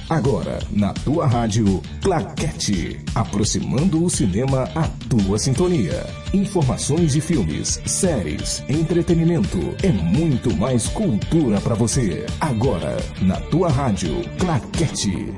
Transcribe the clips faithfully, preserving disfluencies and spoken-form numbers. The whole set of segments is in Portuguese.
Agora, na tua rádio, Claquete. Aproximando o cinema à tua sintonia. Informações de filmes, séries, entretenimento. É muito mais cultura pra você. Agora, na tua rádio, Claquete.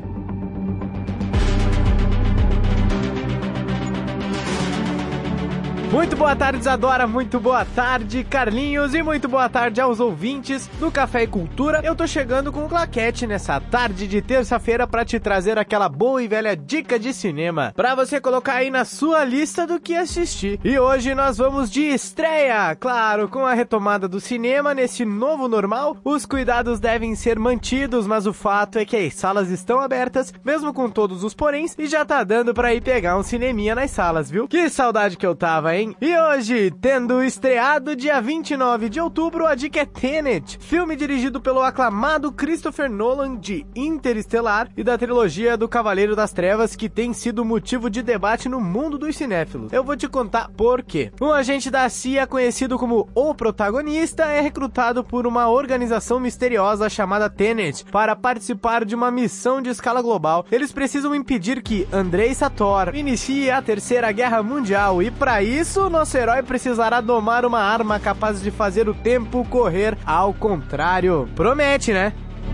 Muito boa tarde, Isadora, muito boa tarde, Carlinhos, e muito boa tarde aos ouvintes do Café e Cultura. Eu tô chegando com o Claquete nessa tarde de terça-feira pra te trazer aquela boa e velha dica de cinema, pra você colocar aí na sua lista do que assistir. E hoje nós vamos de estreia, claro, com a retomada do cinema nesse novo normal. Os cuidados devem ser mantidos, mas o fato é que as salas estão abertas, mesmo com todos os poréns, e já tá dando pra ir pegar um cineminha nas salas, viu? Que saudade que eu tava, hein? E hoje, tendo estreado dia vinte e nove de outubro, a dica é Tenet, filme dirigido pelo aclamado Christopher Nolan de Interestelar e da trilogia do Cavaleiro das Trevas, que tem sido motivo de debate no mundo dos cinéfilos. Eu vou te contar por quê. Um agente da C I A, conhecido como o protagonista, é recrutado por uma organização misteriosa chamada Tenet para participar de uma missão de escala global. Eles precisam impedir que Andrei Sator inicie a Terceira Guerra Mundial e, para isso, o nosso herói precisará domar uma arma capaz de fazer o tempo correr ao contrário. Promete, né?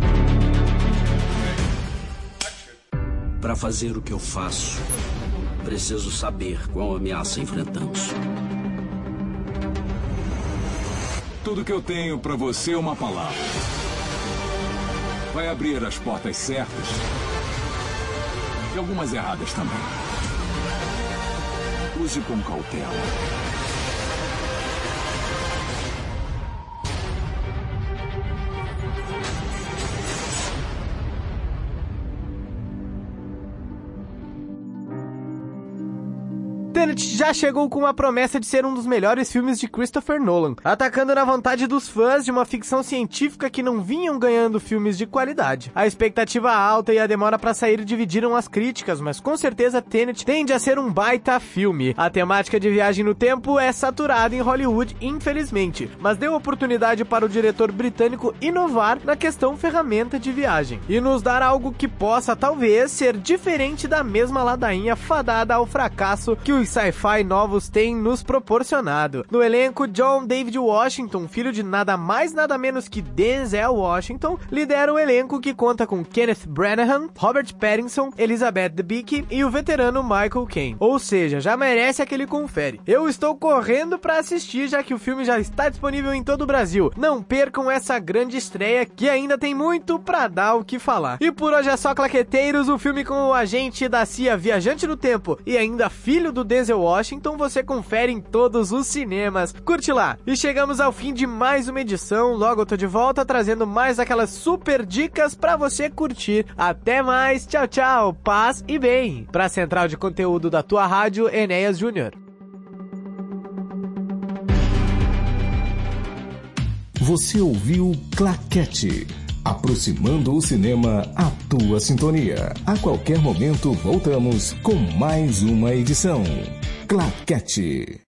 Para fazer o que eu faço, preciso saber qual ameaça enfrentamos. Tudo que eu tenho para você é uma palavra. Vai abrir as portas certas e algumas erradas também. Use com cautela. Tenet já chegou com uma promessa de ser um dos melhores filmes de Christopher Nolan, atacando na vontade dos fãs de uma ficção científica que não vinham ganhando filmes de qualidade. A expectativa alta e a demora pra sair dividiram as críticas, mas com certeza Tenet tende a ser um baita filme. A temática de viagem no tempo é saturada em Hollywood, infelizmente, mas deu oportunidade para o diretor britânico inovar na questão ferramenta de viagem e nos dar algo que possa talvez ser diferente da mesma ladainha fadada ao fracasso que os sci-fi novos têm nos proporcionado. No elenco, John David Washington, filho de nada mais nada menos que Denzel Washington, lidera o elenco, que conta com Kenneth Branagh, Robert Pattinson, Elizabeth Debicki e o veterano Michael Caine. Ou seja, já merece aquele confere. Eu estou correndo pra assistir, já que o filme já está disponível em todo o Brasil. Não percam essa grande estreia, que ainda tem muito pra dar o que falar. E por hoje é só, claqueteiros. O filme com o agente da C I A, viajante no tempo e ainda filho do Denzel Washington, você confere em todos os cinemas. Curte lá. E chegamos ao fim de mais uma edição. Logo eu tô de volta trazendo mais aquelas super dicas pra você curtir. Até mais. Tchau, tchau. Paz e bem. Pra central de conteúdo da tua rádio, Enéas Júnior. Você ouviu Claquete. Aproximando o cinema à tua sintonia. A qualquer momento voltamos com mais uma edição. Claquete.